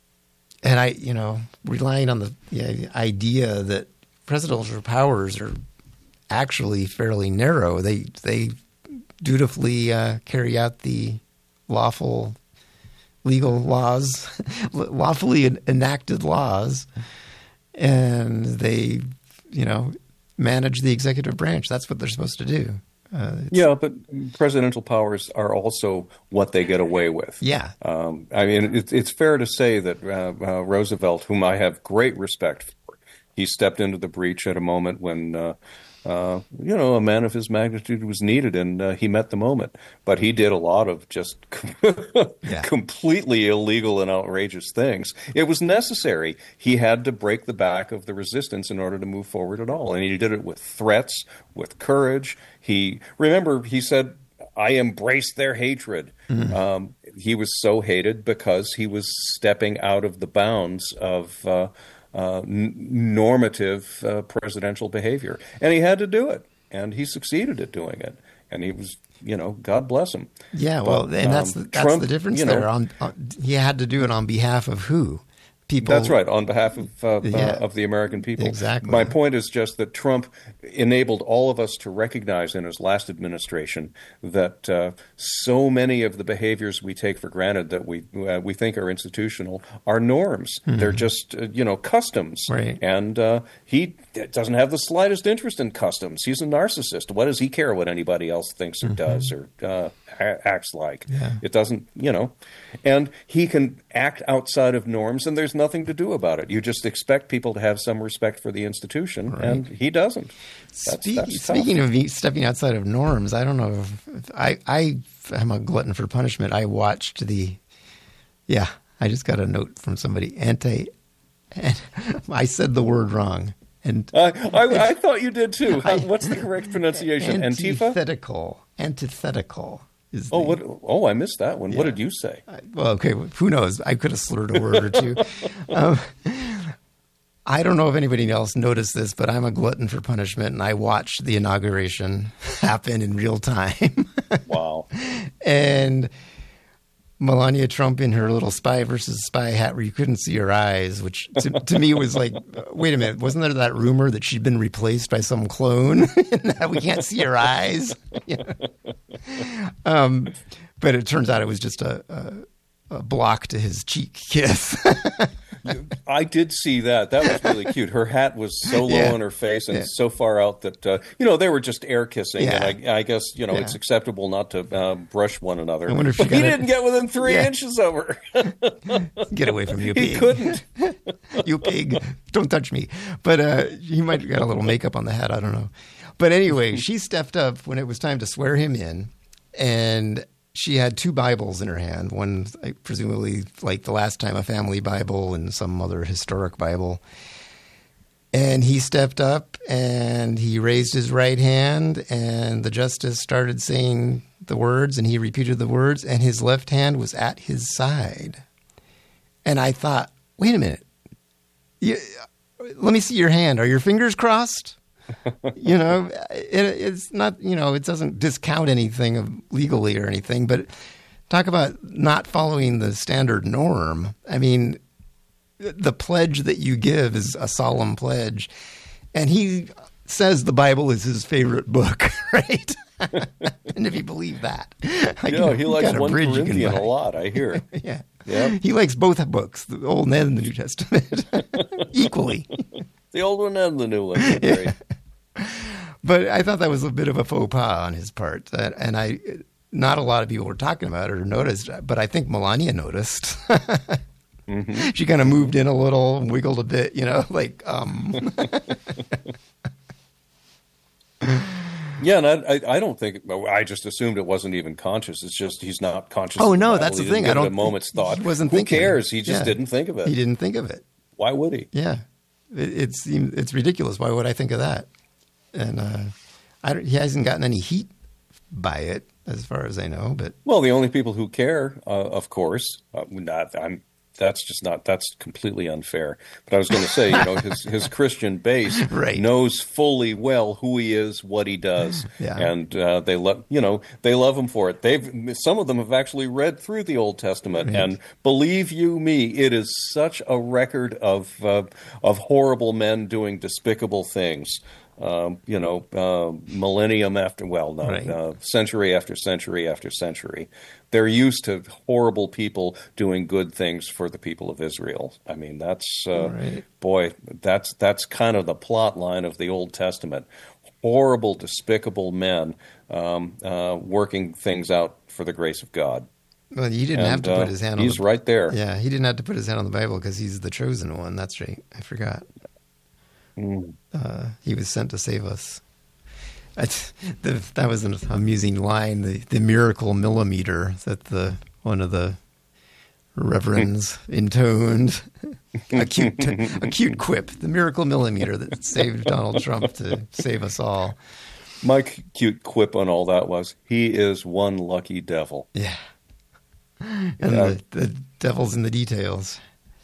Speaker 2: relying on the idea that presidential powers are actually fairly narrow. They dutifully carry out the lawful legal laws, lawfully enacted laws, and they, manage the executive branch. That's what they're supposed to do.
Speaker 3: But presidential powers are also what they get away with.
Speaker 2: Yeah.
Speaker 3: It's fair to say that Roosevelt, whom I have great respect for, he stepped into the breach at a moment when, a man of his magnitude was needed, and he met the moment. But he did a lot of just completely illegal and outrageous things. It was necessary. He had to break the back of the resistance in order to move forward at all. And he did it with threats, with courage. He said, "I embrace their hatred." Mm-hmm. He was so hated because he was stepping out of the bounds of normative presidential behavior. And he had to do it. And he succeeded at doing it. And he was, God bless him.
Speaker 2: Yeah, that's
Speaker 3: Trump,
Speaker 2: the difference there. He had to do it on behalf of who? People.
Speaker 3: That's right, on behalf of the American people.
Speaker 2: Exactly.
Speaker 3: My point is just that Trump enabled all of us to recognize in his last administration that so many of the behaviors we take for granted that we think are institutional are norms. Mm-hmm. They're just customs.
Speaker 2: Right.
Speaker 3: And he doesn't have the slightest interest in customs. He's a narcissist. What does he care what anybody else thinks or does or acts like?
Speaker 2: Yeah.
Speaker 3: It doesn't, and he can act outside of norms, and there's nothing to do about it. You just expect people to have some respect for the institution,
Speaker 2: right.
Speaker 3: And he doesn't.
Speaker 2: Speaking of stepping outside of norms, I don't know if I am a glutton for punishment. I watched I just got a note from somebody. I said the word wrong. And
Speaker 3: I thought you did too. What's the correct pronunciation?
Speaker 2: Antithetical. Antithetical.
Speaker 3: I missed that one. Yeah. What did you say?
Speaker 2: Who knows? I could have slurred a word or two. I don't know if anybody else noticed this, but I'm a glutton for punishment, and I watched the inauguration happen in real time.
Speaker 3: Wow.
Speaker 2: And Melania Trump in her little spy versus spy hat where you couldn't see her eyes, which to me was like, wait a minute, wasn't there that rumor that she'd been replaced by some clone? Now we can't see her eyes. But it turns out it was just a block to his cheek kiss.
Speaker 3: I did see that. That was really cute. Her hat was so low
Speaker 2: Yeah.
Speaker 3: on her face and
Speaker 2: Yeah.
Speaker 3: so far out that, they were just air kissing.
Speaker 2: Yeah.
Speaker 3: And I guess,
Speaker 2: Yeah.
Speaker 3: it's acceptable not to brush one another.
Speaker 2: I wonder if she
Speaker 3: But he
Speaker 2: got it-
Speaker 3: didn't get within 3
Speaker 2: Yeah.
Speaker 3: inches of her.
Speaker 2: Get away from you,
Speaker 3: He
Speaker 2: pig.
Speaker 3: couldn't.
Speaker 2: You pig. Don't touch me. But he might have got a little makeup on the hat. I don't know. But anyway, she stepped up when it was time to swear him in. And she had 2 Bibles in her hand. One, presumably, like the last time, a family Bible and some other historic Bible. And he stepped up and he raised his right hand, and the justice started saying the words, and he repeated the words, and his left hand was at his side. And I thought, wait a minute. Let me see your hand. Are your fingers crossed? It's not, it doesn't discount anything legally or anything, but talk about not following the standard norm. I mean, the pledge that you give is a solemn pledge. And he says the Bible is his favorite book, right? And if you believe that.
Speaker 3: He likes 1 Corinthian a lot, I hear.
Speaker 2: Yeah.
Speaker 3: Yeah.
Speaker 2: He likes both books, the Old and the New Testament, equally.
Speaker 3: The old one and the new one. Great.
Speaker 2: But I thought that was a bit of a faux pas on his part. And not a lot of people were talking about it or noticed, but I think Melania noticed. Mm-hmm. She kind of moved in a little, wiggled a bit,
Speaker 3: Yeah, and I don't think. I just assumed it wasn't even conscious. It's just he's not conscious.
Speaker 2: Oh,
Speaker 3: of the
Speaker 2: no,
Speaker 3: Bible.
Speaker 2: that's the
Speaker 3: He didn't
Speaker 2: thing.
Speaker 3: give
Speaker 2: I
Speaker 3: it
Speaker 2: don't.
Speaker 3: a moment's thought.
Speaker 2: He wasn't
Speaker 3: Who
Speaker 2: thinking.
Speaker 3: cares? He just
Speaker 2: Yeah.
Speaker 3: didn't think of it.
Speaker 2: He didn't think of it.
Speaker 3: Why would he?
Speaker 2: Yeah, it's ridiculous. Why would I think of that? And he hasn't gotten any heat by it, as far as I know. But
Speaker 3: Well, the only people who care, of course, that's completely unfair. But I was going to say, his Christian base
Speaker 2: Right.
Speaker 3: knows fully well who he is, what he does,
Speaker 2: Yeah.
Speaker 3: and they love him for it. Some of them have actually read through the Old Testament,
Speaker 2: Right.
Speaker 3: and believe you me, it is such a record of horrible men doing despicable things. Millennium after,
Speaker 2: Right.
Speaker 3: century after century after century. They're used to horrible people doing good things for the people of Israel. I mean, that's,
Speaker 2: Right.
Speaker 3: that's kind of the plot line of the Old Testament. Horrible, despicable men working things out for the grace of God.
Speaker 2: well, he didn't have to put his hand on.
Speaker 3: He's right there.
Speaker 2: Yeah, he didn't have to put his hand on the Bible because he's the chosen one. That's right. I forgot. He was sent to save us. That was an amusing line. The miracle millimeter that one of the reverends intoned. A cute quip. The miracle millimeter that saved Donald Trump to save us all.
Speaker 3: My cute quip on all that was, he is one lucky devil.
Speaker 2: Yeah. And the devil's in the details.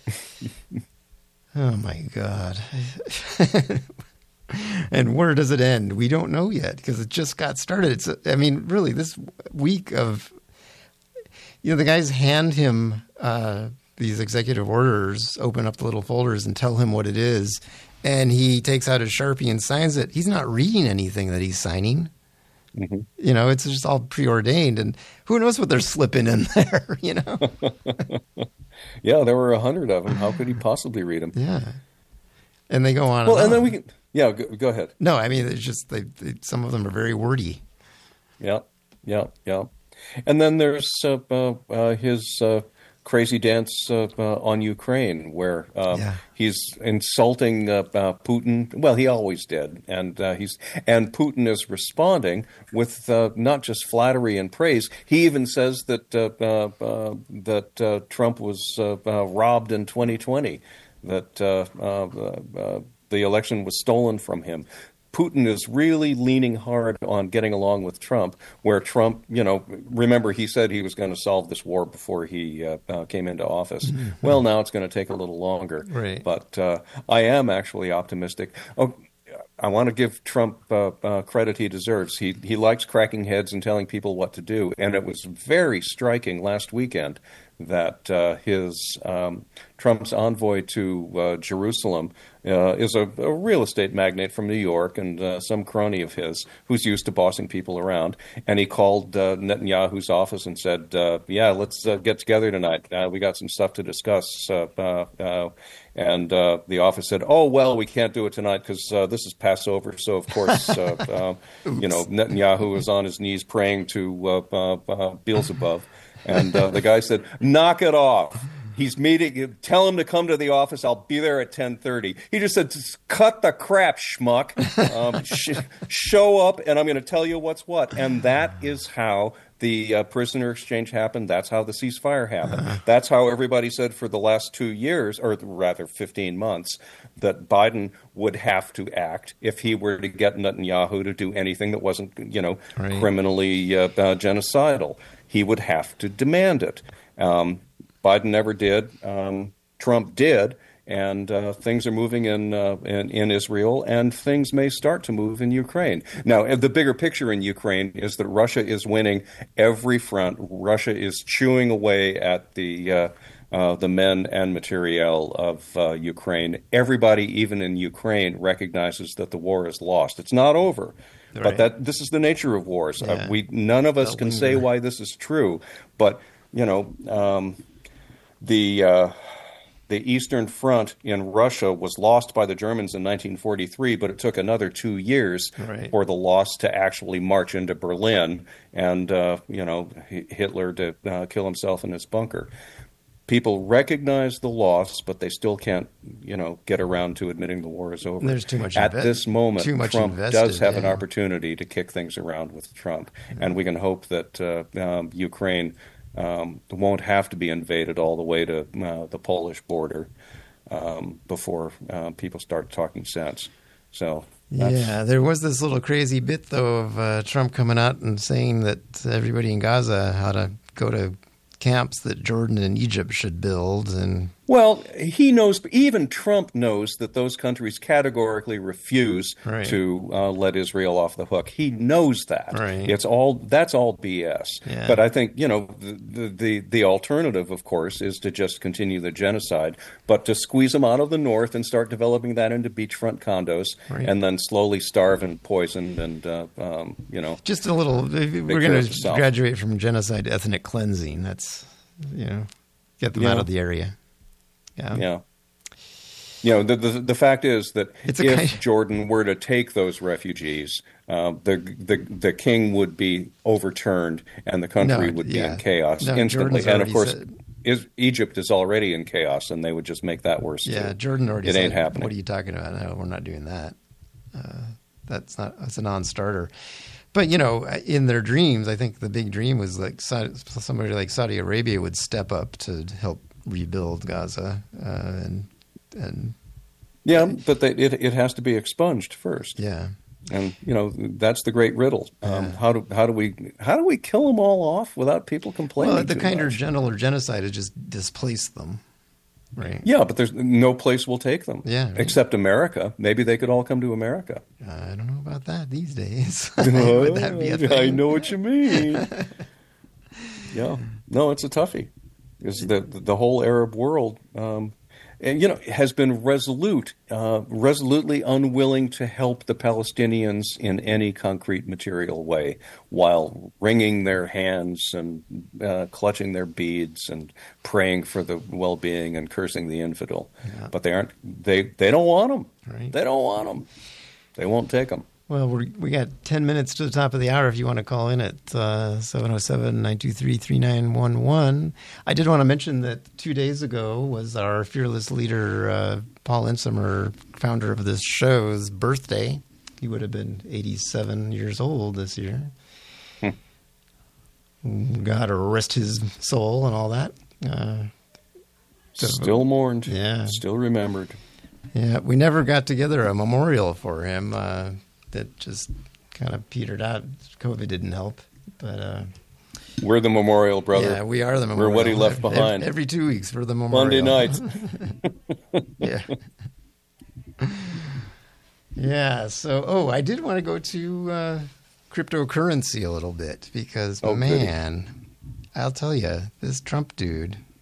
Speaker 2: Oh, my God. And where does it end? We don't know yet because it just got started. Really, this week of, the guys hand him these executive orders, open up the little folders and tell him what it is. And he takes out his Sharpie and signs it. He's not reading anything that he's signing. Mm-hmm. It's just all preordained. And who knows what they're slipping in there,
Speaker 3: Yeah, there were 100 of them. How could he possibly read them?
Speaker 2: Yeah. And they go on.
Speaker 3: Well, and
Speaker 2: on.
Speaker 3: then we can. Yeah, go ahead.
Speaker 2: No, I mean, it's just some of them are very wordy.
Speaker 3: Yeah. And then there's his crazy dance on Ukraine, where he's insulting Putin. Well, he always did, and Putin is responding with not just flattery and praise. He even says that Trump was robbed in 2020, that the election was stolen from him. Putin is really leaning hard on getting along with Trump, where Trump, remember he said he was going to solve this war before he came into office. Mm-hmm. Well, now it's going to take a little longer.
Speaker 2: Right.
Speaker 3: But I am actually optimistic. I want to give Trump credit he deserves. He likes cracking heads and telling people what to do. And it was very striking last weekend that Trump's envoy to Jerusalem is a real estate magnate from New York and some crony of his who's used to bossing people around. And he called Netanyahu's office and said, yeah, let's get together tonight. We got some stuff to discuss. And the office said, oh, well, we can't do it tonight because this is Passover. So, of course, Netanyahu was on his knees praying to Beelzebub. And the guy said, knock it off. He's meeting. Tell him to come to the office. I'll be there at 10:30. He just said, cut the crap, schmuck. Show up, and I'm going to tell you what's what. And that is how the prisoner exchange happened. That's how the ceasefire happened. That's how everybody said for the last 2 years, or rather 15 months, that Biden would have to act if he were to get Netanyahu to do anything that wasn't, criminally genocidal. He would have to demand it. Biden never did. Trump did, and things are moving in Israel, and things may start to move in Ukraine. Now, the bigger picture in Ukraine is that Russia is winning every front. Russia is chewing away at the men and materiel of Ukraine. Everybody, even in Ukraine, recognizes that the war is lost. It's not over. Right. But this is the nature of wars. Yeah. None of us can say why this is true, but the Eastern Front in Russia was lost by the Germans in 1943, but it took another 2 years for the loss to actually march into Berlin and Hitler to kill himself in his bunker. People recognize the loss, but they still can't, get around to admitting the war is over.
Speaker 2: There's too much
Speaker 3: at this moment. Trump does have an opportunity to kick things around with Trump, and we can hope that Ukraine won't have to be invaded all the way to the Polish border before people start talking sense. So.
Speaker 2: Yeah, there was this little crazy bit though of Trump coming out and saying that everybody in Gaza ought to go to camps that Jordan and Egypt should build. And
Speaker 3: well, he knows, even Trump knows that those countries categorically refuse to let Israel off the hook. He knows that. That's all BS. Yeah. But I think, the alternative, of course, is to just continue the genocide, but to squeeze them out of the north and start developing that into beachfront condos and then slowly starve and poison and,
Speaker 2: Just a little, we're going to graduate from genocide to ethnic cleansing. That's, get them out of the area. Yeah. The fact is that if Jordan were to take those refugees, the king would be overturned and the country would be in chaos instantly. And of course, Egypt is already in chaos, and they would just make that worse. Yeah, too. Jordan already said,
Speaker 3: ain't happening.
Speaker 2: What are you talking about? No, we're not doing that. That's a non-starter. But, in their dreams, I think the big dream was like somebody like Saudi Arabia would step up to help rebuild Gaza.
Speaker 3: But it has to be expunged first.
Speaker 2: Yeah.
Speaker 3: And, that's the great riddle. How do we kill them all off without people complaining?
Speaker 2: Well, the kind of genocide is just displace them. Right.
Speaker 3: Yeah, but there's no place will take them.
Speaker 2: Yeah. Right.
Speaker 3: Except America. Maybe they could all come to America.
Speaker 2: I don't know about that these days. Would that be a thing?
Speaker 3: I know what you mean. Yeah. No, it's a toughie. Because the whole Arab world, has been resolutely unwilling to help the Palestinians in any concrete material way, while wringing their hands and clutching their beads and praying for the well-being and cursing the infidel. Yeah. But they aren't. They don't want them.
Speaker 2: Right.
Speaker 3: They don't want them. They won't take them.
Speaker 2: Well, we got 10 minutes to the top of the hour if you want to call in at 707-923-3911. I did want to mention that 2 days ago was our fearless leader, Paul Insumer, founder of this show's birthday. He would have been 87 years old this year. God rest his soul and all that.
Speaker 3: Still mourned.
Speaker 2: Yeah.
Speaker 3: Still remembered.
Speaker 2: Yeah, we never got together a memorial for him. That just kind of petered out. COVID didn't help, but
Speaker 3: we're the memorial, brother.
Speaker 2: Yeah, we are the memorial.
Speaker 3: We're what he left behind.
Speaker 2: Every 2 weeks, we're the memorial.
Speaker 3: Monday nights.
Speaker 2: Yeah. Yeah. So, I did want to go to cryptocurrency a little bit because, I'll tell you, this Trump dude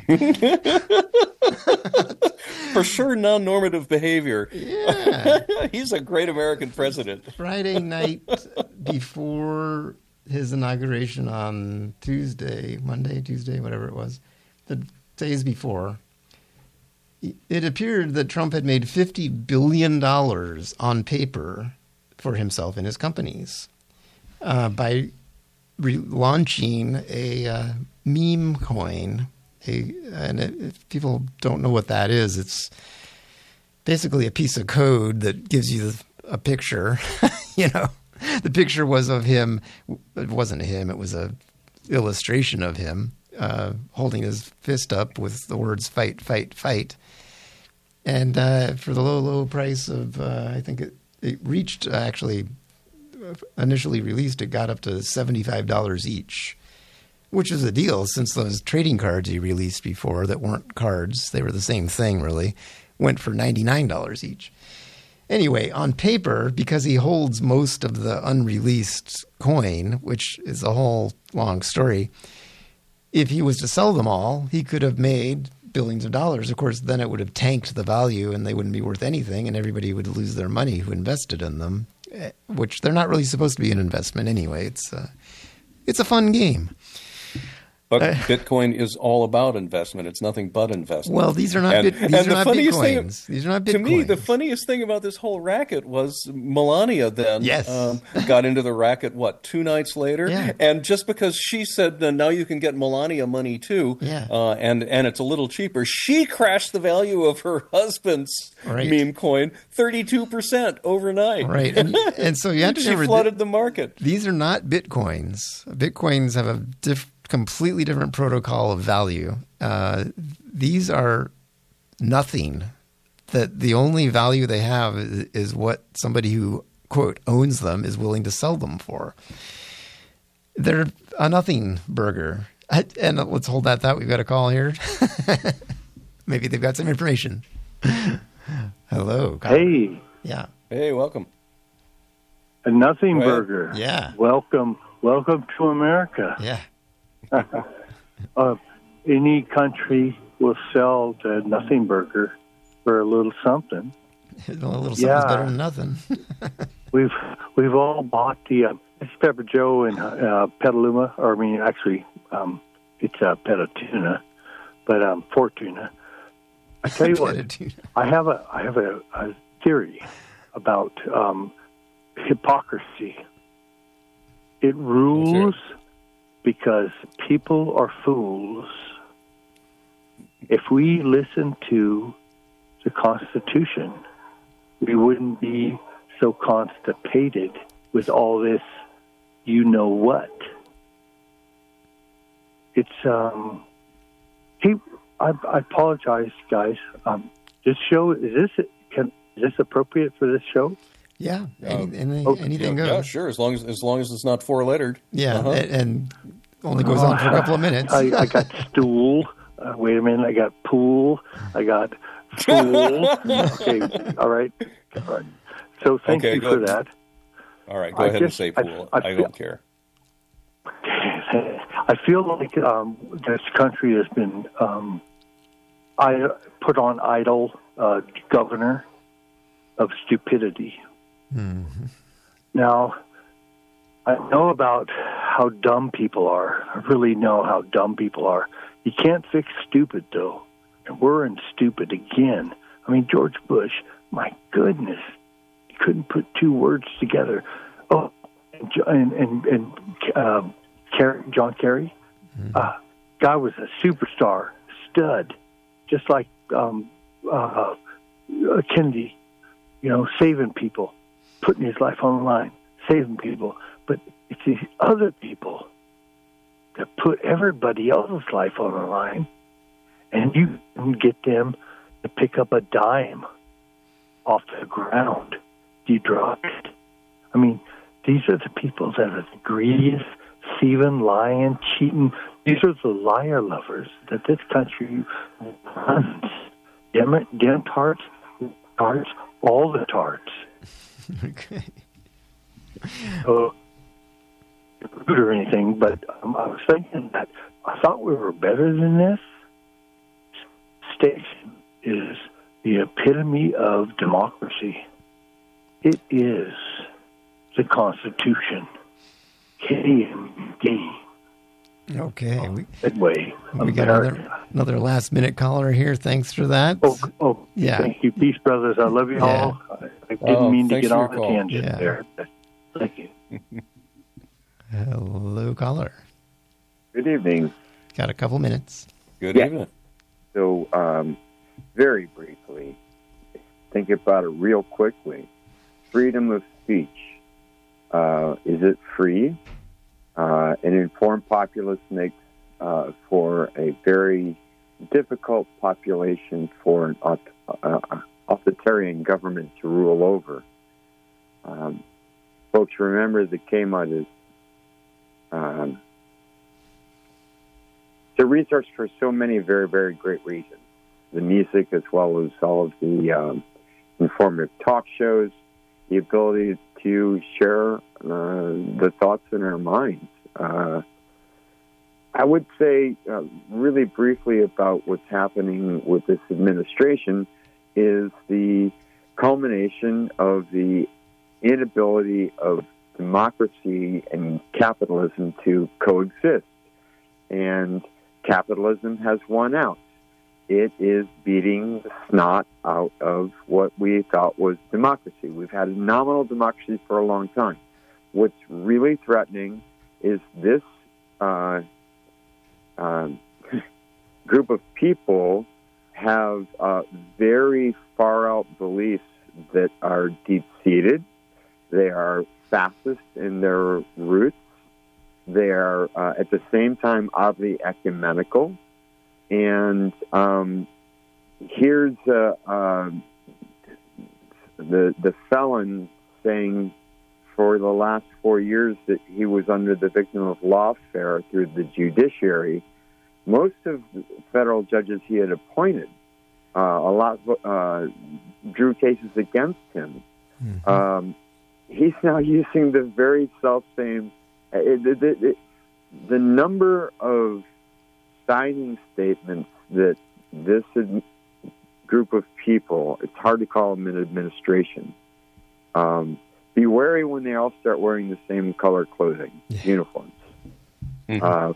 Speaker 3: For sure, non-normative behavior.
Speaker 2: Yeah.
Speaker 3: He's a great American president.
Speaker 2: Friday night before his inauguration on Monday, Tuesday, whatever it was, the days before, it appeared that Trump had made $50 billion on paper for himself and his companies by launching a meme coin. If people don't know what that is, it's basically a piece of code that gives you a picture. The picture was of him. It wasn't him. It was a illustration of him holding his fist up with the words "fight, fight, fight." And for the low price of, I think it reached actually initially released, it got up to $75 each, which is a deal since those trading cards he released before that weren't cards, they were the same thing really, went for $99 each. Anyway, on paper, because he holds most of the unreleased coin, which is a whole long story, if he was to sell them all, he could have made billions of dollars. Of course, then it would have tanked the value and they wouldn't be worth anything and everybody would lose their money who invested in them, which they're not really supposed to be an investment anyway. It's a fun game.
Speaker 3: But Bitcoin is all about investment. It's nothing but investment.
Speaker 2: Well, these are not Bitcoins. These are not Bitcoins.
Speaker 3: To me, the funniest thing about this whole racket was Melania then got into the racket, 2 nights later?
Speaker 2: Yeah.
Speaker 3: And just because she said, now you can get Melania money too, and it's a little cheaper, she crashed the value of her husband's meme coin 32% overnight.
Speaker 2: Right. And so you have to remember,
Speaker 3: she flooded the market.
Speaker 2: These are not Bitcoins. Bitcoins have a completely different protocol of value. These are nothing. That the only value they have is what somebody who, quote, owns them is willing to sell them for. They're a nothing burger. And let's hold that thought. We've got a call here. Maybe they've got some information. Hello.
Speaker 7: Hey.
Speaker 2: Yeah.
Speaker 3: Hey, welcome.
Speaker 7: A nothing burger.
Speaker 2: Yeah.
Speaker 7: Welcome to America.
Speaker 2: Yeah.
Speaker 7: Any country will sell the nothing burger for a little something.
Speaker 2: A little something's better than nothing.
Speaker 7: We've all bought the it's Pepper Joe in Petaluma, or it's Petatuna, but Fortuna. I tell you what, I have a theory about hypocrisy. It rules because people are fools. If we listen to the Constitution, we wouldn't be so constipated with all this you-know-what. It's, I apologize, guys. This show, is this appropriate for this show?
Speaker 2: Yeah, anything goes.
Speaker 3: Yeah, sure, as long as it's not 4-lettered.
Speaker 2: Yeah, and only goes on for a couple of minutes.
Speaker 7: I got stool. Wait a minute, I got pool. I got fool. Okay, all right. So thank you for that.
Speaker 3: All right, go ahead and say pool. I don't care.
Speaker 7: I feel like this country has been put on idle governor of stupidity. Mm-hmm. Now, I know about how dumb people are. I really know how dumb people are. You can't fix stupid, though. And we're in stupid again. I mean, George Bush, my goodness, he couldn't put 2 words together. Oh, and John Kerry, guy was a superstar, stud, just like Kennedy, saving people, putting his life on the line, saving people. But it's these other people that put everybody else's life on the line, and you can get them to pick up a dime off the ground. You drop it. I mean, these are the people that are the greediest, thieving, lying, cheating. These are the liar lovers that this country runs. Dem tarts, all the tarts.
Speaker 2: Okay.
Speaker 7: So, rude or anything, but I was thinking that I thought we were better than this. station is the epitome of democracy. It is the Constitution. KMUD.
Speaker 2: Okay.
Speaker 7: We
Speaker 2: got another last-minute caller here. Thanks for that.
Speaker 7: Yeah. Thank you. Peace, brothers. I love you all. I didn't mean to get off the tangent there. Thank you.
Speaker 2: Hello, caller.
Speaker 8: Good evening.
Speaker 2: Got a couple minutes.
Speaker 3: Good evening.
Speaker 8: So, very briefly, think about it real quickly. Freedom of speech. Is it free? An informed populace makes for a very difficult population for an authoritarian government to rule over. Folks, remember that KMUD is it's a resource for so many very, very great reasons. The music, as well as all of the informative talk shows, the ability to share the thoughts in our minds. I would say really briefly about what's happening with this administration is the culmination of the inability of democracy and capitalism to coexist. And capitalism has won out. It is beating the snot out of what we thought was democracy. We've had a nominal democracy for a long time. What's really threatening is this group of people have very far-out beliefs that are deep-seated. They are fascist in their roots. They are, at the same time, oddly ecumenical. And here's the felon saying for the last 4 years that he was under the victim of lawfare through the judiciary. Most of the federal judges he had appointed, drew cases against him. Mm-hmm. He's now using the very self-same... The number of signing statements that this group of people, it's hard to call them an administration, be wary when they all start wearing the same color clothing, uniforms. Mm-hmm.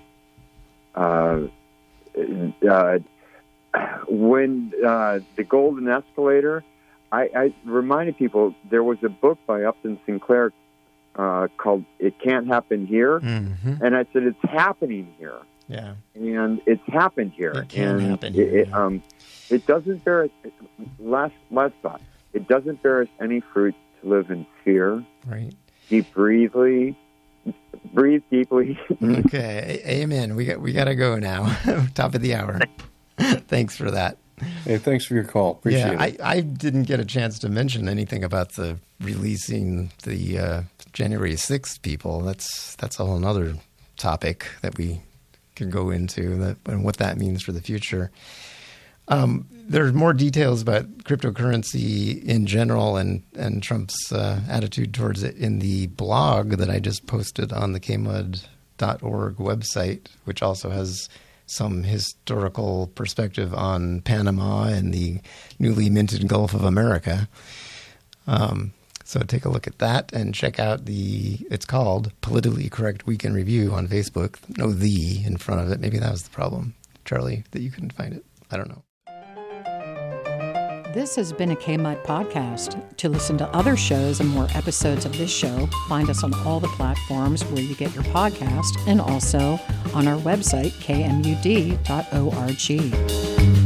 Speaker 8: When the Golden Escalator, I reminded people there was a book by Upton Sinclair called "It Can't Happen Here," mm-hmm. and I said it's happening here.
Speaker 2: Yeah,
Speaker 8: and it's happened here.
Speaker 2: It can happen here.
Speaker 8: It doesn't bear us. Last thought. It doesn't bear us any fruit to live in fear.
Speaker 2: Right.
Speaker 8: Breathe deeply.
Speaker 2: Okay. Amen. We got to go now. Top of the hour. Thanks for that.
Speaker 3: Hey, thanks for your call. Appreciate it.
Speaker 2: I didn't get a chance to mention anything about the releasing the January 6th people. That's a whole other topic that we can go into and what that means for the future. There's more details about cryptocurrency in general and Trump's attitude towards it in the blog that I just posted on the KMUD.org website, which also has some historical perspective on Panama and the newly minted Gulf of America. So take a look at that and check out it's called Politically Correct Week in Review on Facebook. No "the" in front of it. Maybe that was the problem, Charlie, that you couldn't find it. I don't know.
Speaker 6: This has been a KMUD podcast. To listen to other shows and more episodes of this show, find us on all the platforms where you get your podcast and also on our website, kmud.org.